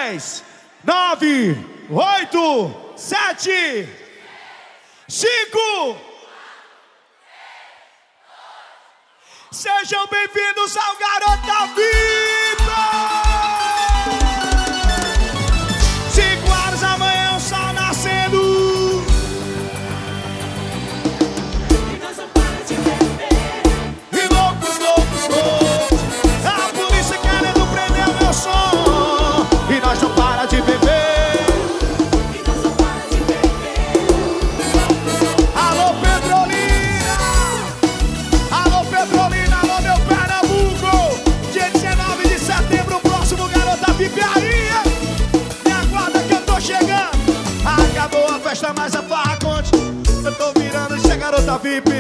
10, 9, 8, 7, 5. Sejam bem-vindos ao Garota VIP! 5 horas da manhã, o sol nascendo. E nós não para de beber. E loucos, loucos, loucos. A polícia querendo prender o meu som. E nós não para de beber. E nós não para de beber. Alô, Petrolina! Alô, Petrolina! Alô, meu Pernambuco! Dia 19 de setembro, próximo Garota VIP aí! Me aguarda que eu tô chegando. Acabou a festa, mas a farra conte. Eu tô virando de ser Garota VIP.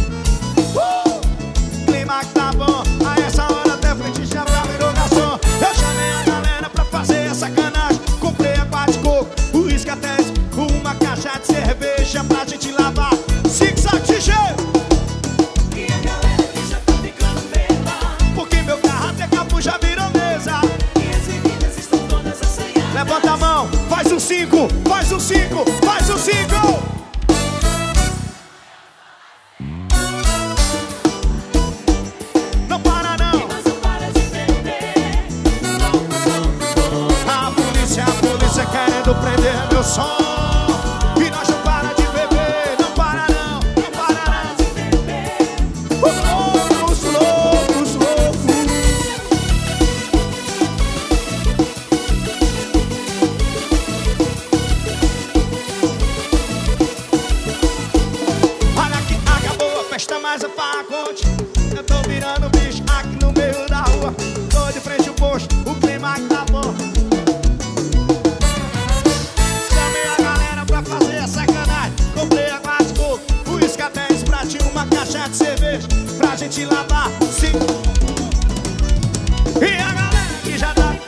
Clima que tá bom. A essa hora até frente já tá virou garçom. Eu chamei a galera pra fazer a sacanagem. Comprei água de coco, uísque até uma caixa de cerveja pra gente lavar. Zig-zag de gelo. E a galera que já tá ficando beba. Porque meu carro até capô já virou mesa. E as meninas estão todas assanhadas. Levanta a mão, faz um 5, faz um 5, faz um 5. Não para E não. nós não para de beber. Loucos, loucos, loucos. A polícia querendo prender meu som. E nós não para de beber, não para não, não para não. De beber. Loucos, loucos, loucos. Olha que acabou a festa, mas a farra conte. Eu tô virando bicho aqui no meio da rua. Tô de frente ao posto, o clima que tá bom. Chamei a galera pra fazer a sacanagem. Comprei água de coco, uísque até pratinho, uma caixa de cerveja pra gente lavar. Sim. E a galera que já tá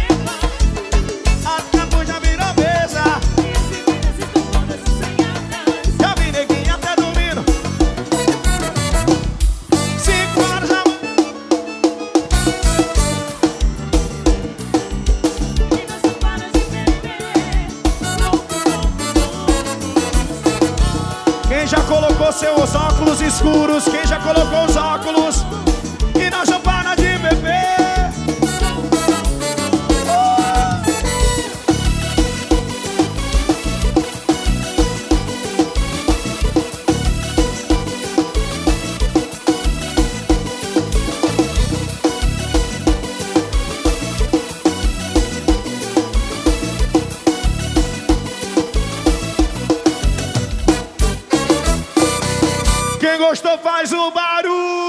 a capô já virou mesa. E as meninas estão todas assanhadas. Já vi neguinho até dormindo. 5 horas da manhã. E nós não para de beber. Loucos, loucos, loucos. Quem já colocou seus óculos escuros? Quem já colocou os óculos? E nós não para de beber. Quem gostou faz um barulho.